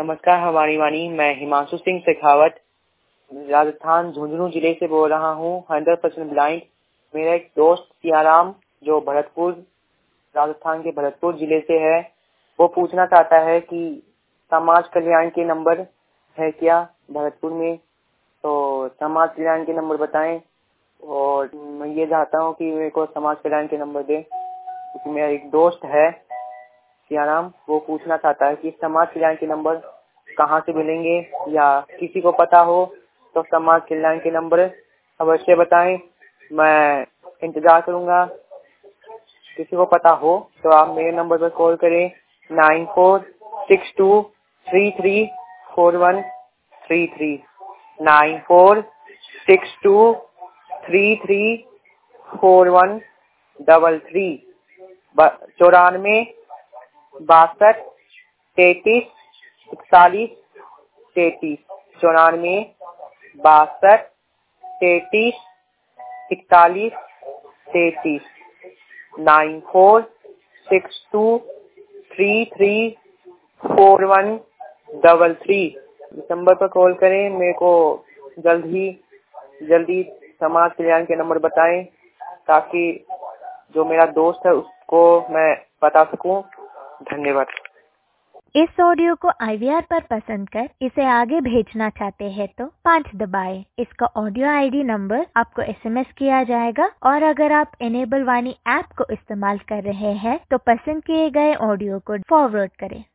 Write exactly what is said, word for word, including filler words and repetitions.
नमस्कार हमारी वाणी, मैं हिमांशु सिंह शेखावत राजस्थान झुंझुनू जिले से बोल रहा हूँ। Hundred percent blind. मेरा एक दोस्त सियाराम जो भरतपुर राजस्थान के भरतपुर जिले से है, वो पूछना चाहता है कि समाज कल्याण के नंबर है क्या भरतपुर में, तो समाज कल्याण के नंबर बताएं। और मैं ये चाहता हूँ कि मेरे को समाज कल्याण के नंबर दें, क्योंकि मेरा एक दोस्त है सियाराम, वो पूछना चाहता है कि समाज कल्याण के नंबर कहाँ से मिलेंगे, या किसी को पता हो तो समाज कल्याण के नंबर अवश्य बताएं। मैं इंतजार करूंगा। किसी को पता हो तो आप मेरे नंबर पर कॉल करें nine four six two three three four one three three nine four six two three three four one double three चौरानवे बासठ तैतीस इकतालीस तैतीस चौरानवे बासठ तैतीस इकतालीस तैतीस nine four six two three three four one double three इस नंबर पर कॉल करें। मेरे को जल्द ही जल्दी समाज कल्याण के नंबर बताएं, ताकि जो मेरा दोस्त है उसको मैं बता सकूं। धन्यवाद। इस ऑडियो को आई वी आर पर पसंद कर इसे आगे भेजना चाहते हैं तो पाँच दबाएं। इसका ऑडियो आई डी नंबर आपको एस एम एस किया जाएगा, और अगर आप इनेबल वाणी ऐप को इस्तेमाल कर रहे हैं तो पसंद किए गए ऑडियो को फॉरवर्ड करें।